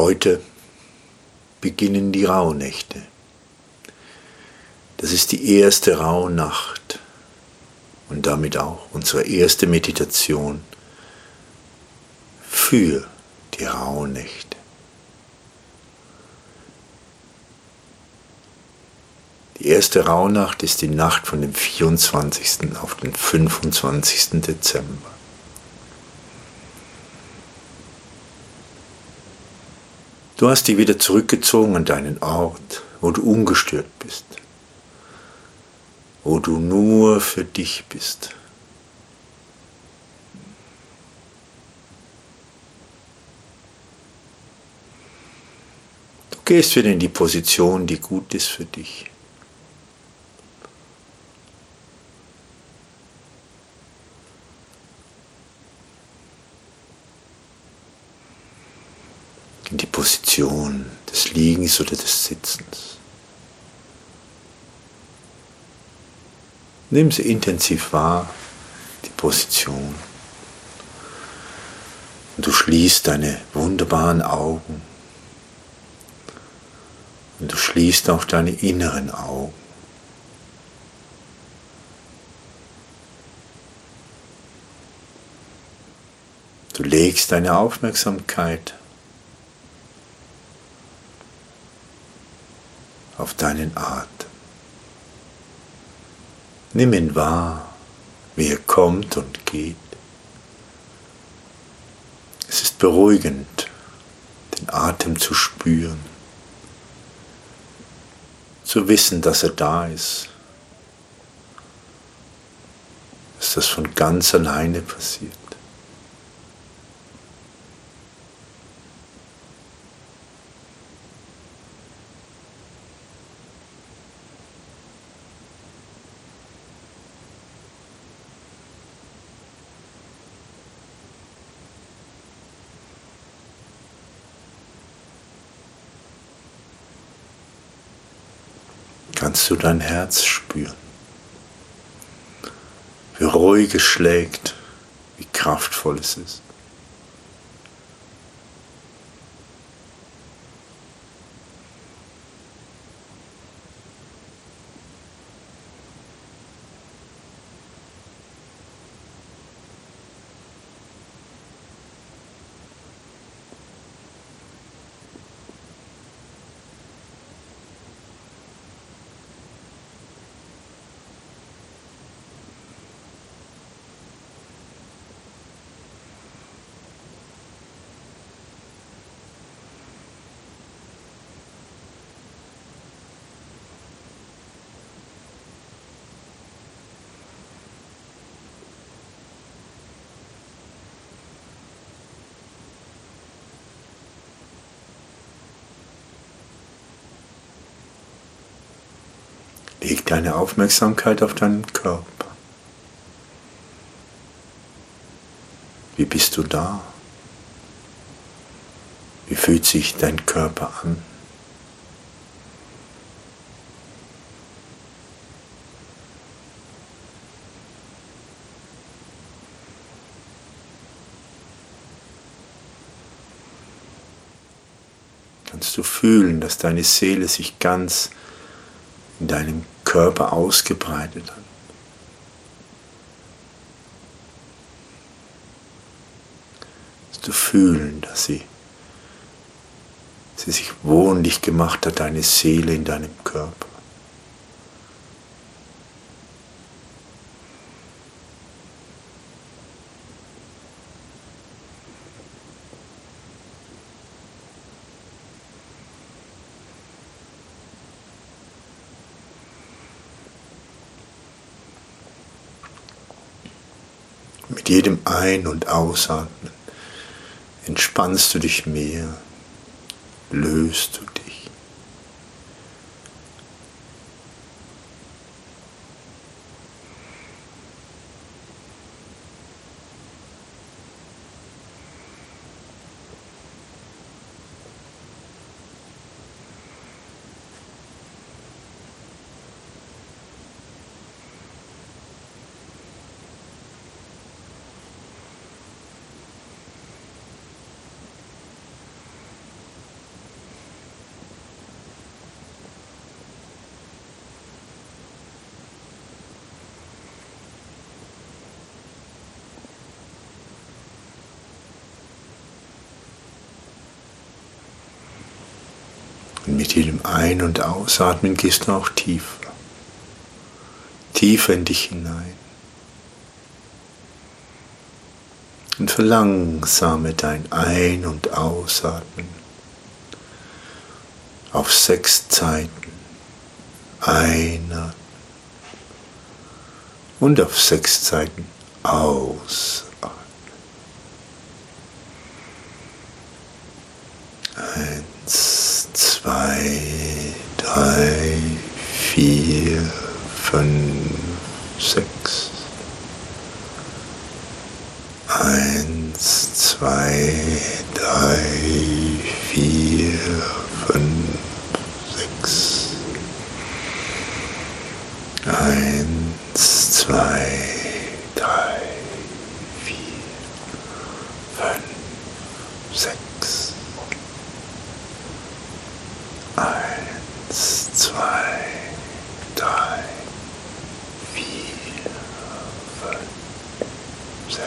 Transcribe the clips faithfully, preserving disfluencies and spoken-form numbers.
Heute beginnen die Rauhnächte. Das ist die erste Rauhnacht und damit auch unsere erste Meditation für die Rauhnächte. Die erste Rauhnacht ist die Nacht von dem vierundzwanzigsten auf den fünfundzwanzigsten Dezember. Du hast dich wieder zurückgezogen an deinen Ort, wo du ungestört bist, wo du nur für dich bist. Du gehst wieder in die Position, die gut ist für dich. In die Position des Liegens oder des Sitzens. Nimm sie intensiv wahr, die Position. Und du schließt deine wunderbaren Augen. Und du schließt auch deine inneren Augen. Du legst deine Aufmerksamkeit auf deinen Atem. Nimm ihn wahr, wie er kommt und geht. Es ist beruhigend, den Atem zu spüren, zu wissen, dass er da ist, dass das von ganz alleine passiert. Kannst du dein Herz spüren, wie ruhig es schlägt, wie kraftvoll es ist. Leg deine Aufmerksamkeit auf deinen Körper. Wie bist du da? Wie fühlt sich dein Körper an? Kannst du fühlen, dass deine Seele sich ganz in deinem Körper ausgebreitet hat? Kannst du fühlen, dass sie, sie sich wohnlich gemacht hat, deine Seele in deinem Körper? Mit jedem Ein- und Ausatmen entspannst du dich mehr, löst du dich. Und mit jedem Ein- und Ausatmen gehst du auch tiefer, tiefer in dich hinein. Und verlangsame dein Ein- und Ausatmen auf sechs Zeiten. Einatmen und auf sechs Zeiten ausatmen. Eins, zwei, drei, vier, fünf, sechs. Eins, zwei, drei, vier, fünf, sechs. Eins, zwei, drei, vier, fünf, sechs. Eins, zwei, drei, vier, fünf, sechs.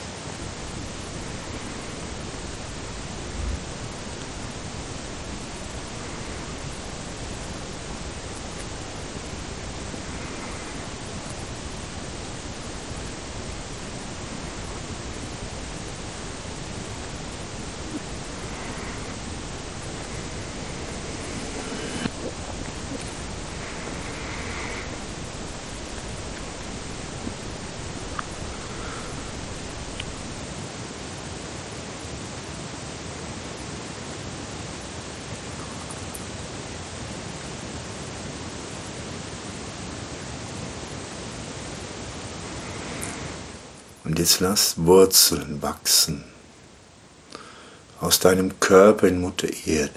Und jetzt lass Wurzeln wachsen aus deinem Körper in Mutter Erde.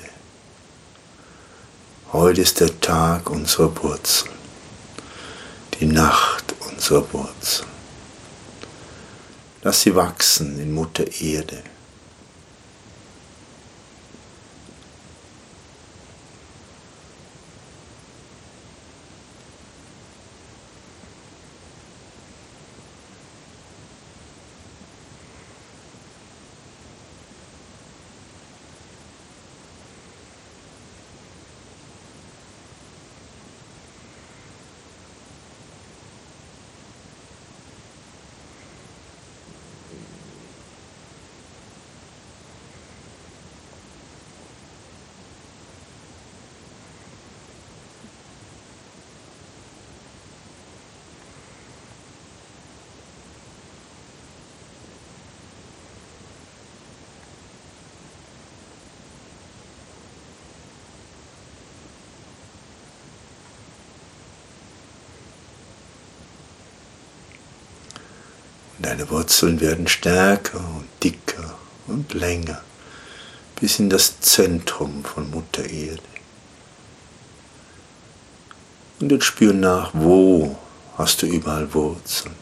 Heute ist der Tag unserer Wurzeln, die Nacht unserer Wurzeln. Lass sie wachsen in Mutter Erde. Deine Wurzeln werden stärker und dicker und länger bis in das Zentrum von Mutter Erde. Und jetzt spür nach, wo hast du überall Wurzeln?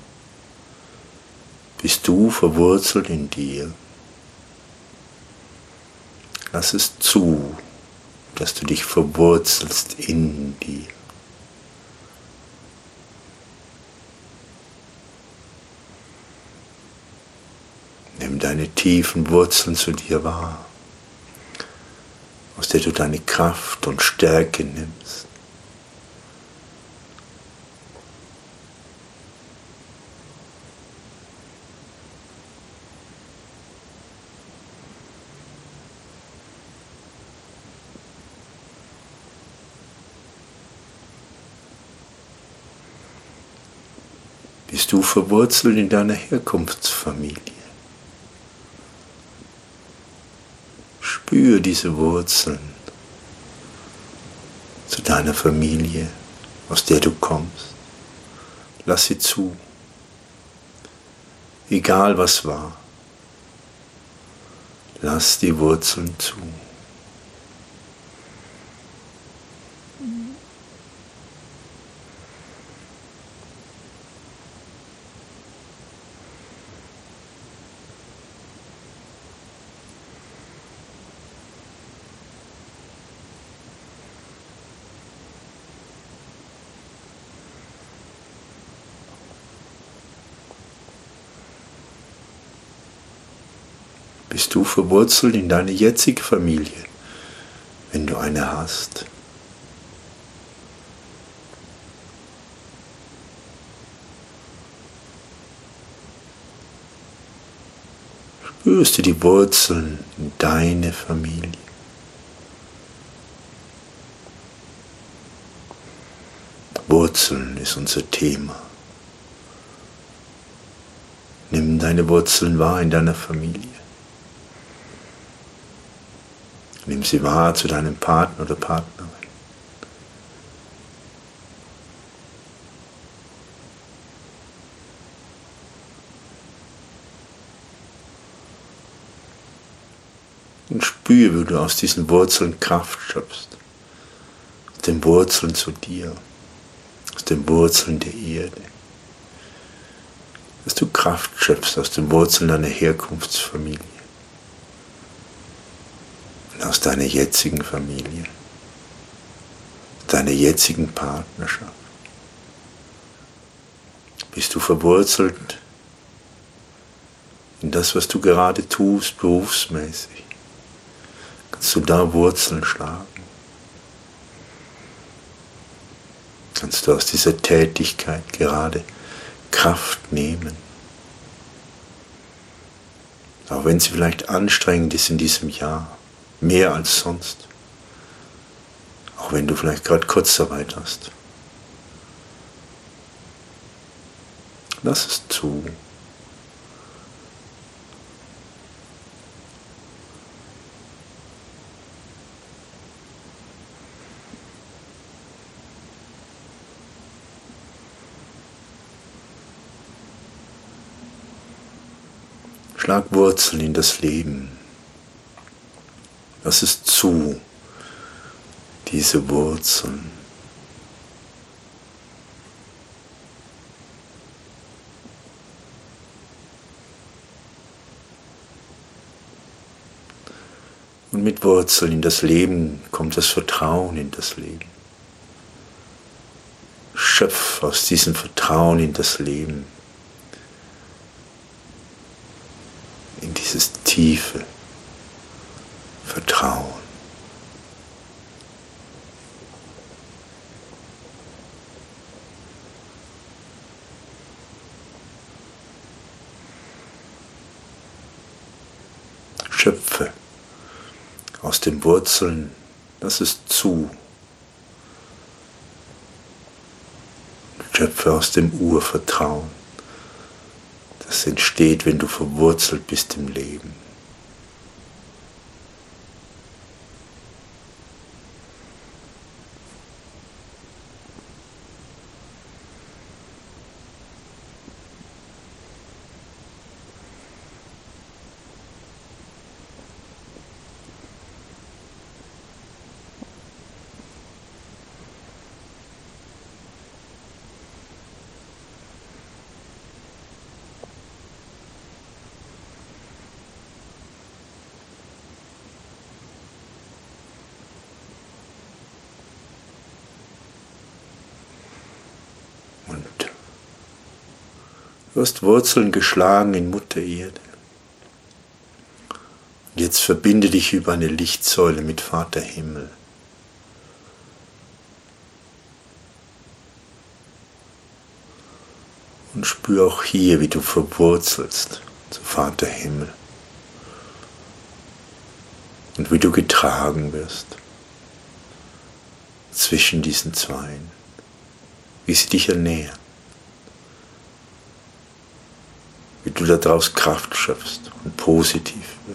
Bist du verwurzelt in dir? Lass es zu, dass du dich verwurzelst in dir. Nimm deine tiefen Wurzeln zu dir wahr, aus der du deine Kraft und Stärke nimmst. Bist du verwurzelt in deiner Herkunftsfamilie? Spür diese Wurzeln zu deiner Familie, aus der du kommst. Lass sie zu. Egal was war, lass die Wurzeln zu. Bist du verwurzelt in deine jetzige Familie, wenn du eine hast. Spürst du die Wurzeln in deine Familie? Wurzeln ist unser Thema. Nimm deine Wurzeln wahr in deiner Familie. Nimm sie wahr zu deinem Partner oder Partnerin. Und spüre, wie du aus diesen Wurzeln Kraft schöpfst. Aus den Wurzeln zu dir. Aus den Wurzeln der Erde. Dass du Kraft schöpfst aus den Wurzeln deiner Herkunftsfamilie. Und aus deiner jetzigen Familie. Deiner jetzigen Partnerschaft. Bist du verwurzelt in das, was du gerade tust, berufsmäßig? Kannst du da Wurzeln schlagen? Kannst du aus dieser Tätigkeit gerade Kraft nehmen? Auch wenn sie vielleicht anstrengend ist in diesem Jahr, mehr als sonst. Auch wenn du vielleicht gerade Kurzarbeit hast. Lass es zu. Schlag Wurzeln in das Leben. Lass es zu, diese Wurzeln. Und mit Wurzeln in das Leben kommt das Vertrauen in das Leben. Schöpf aus diesem Vertrauen in das Leben. In dieses tiefe Vertrauen. Schöpfe aus den Wurzeln, lass es zu. Schöpfe aus dem Urvertrauen. Das entsteht, wenn du verwurzelt bist im Leben. Du hast Wurzeln geschlagen in Mutter Erde. Jetzt verbinde dich über eine Lichtsäule mit Vater Himmel. Und spür auch hier, wie du verwurzelst zu Vater Himmel. Und wie du getragen wirst zwischen diesen Zweien, wie sie dich ernähren. Wie du daraus Kraft schöpfst und positiv wirst.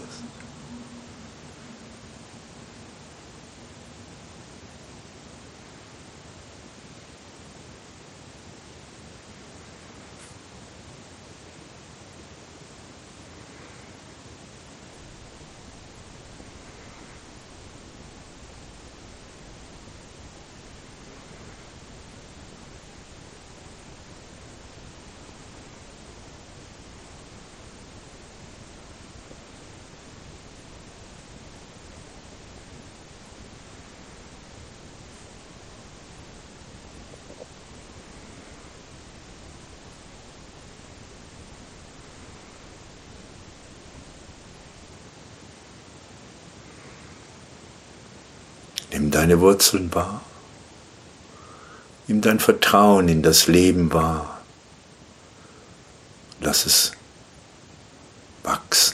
Nimm deine Wurzeln wahr. Nimm dein Vertrauen in das Leben wahr. Lass es wachsen.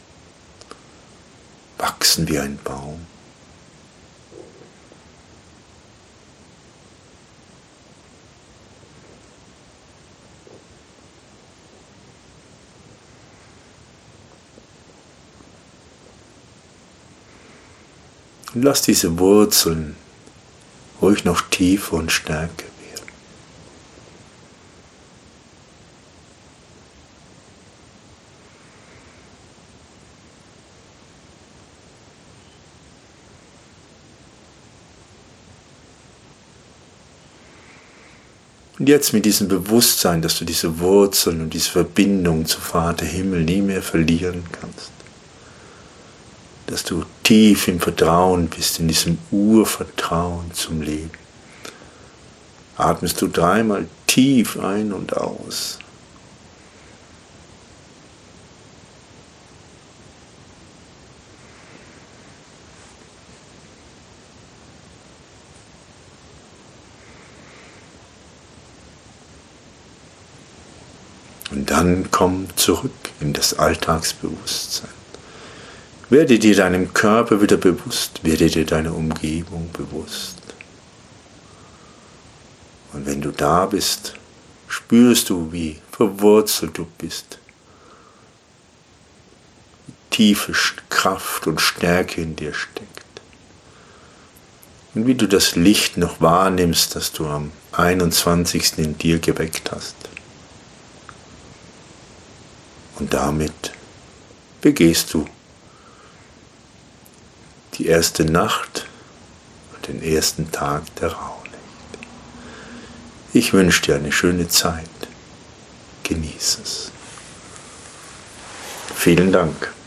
Wachsen wie ein Baum. Und lass diese Wurzeln ruhig noch tiefer und stärker werden. Und jetzt mit diesem Bewusstsein, dass du diese Wurzeln und diese Verbindung zu Vater Himmel nie mehr verlieren kannst. Dass du tief im Vertrauen bist, in diesem Urvertrauen zum Leben. Atmest du dreimal tief ein und aus. Und dann komm zurück in das Alltagsbewusstsein. Werde dir deinem Körper wieder bewusst, werde dir deiner Umgebung bewusst. Und wenn du da bist, spürst du, wie verwurzelt du bist. Wie tiefe Kraft und Stärke in dir steckt. Und wie du das Licht noch wahrnimmst, das du am einundzwanzigsten in dir geweckt hast. Und damit begehst du die erste Nacht und den ersten Tag der Rauhnacht. Ich wünsche dir eine schöne Zeit. Genieße es. Vielen Dank.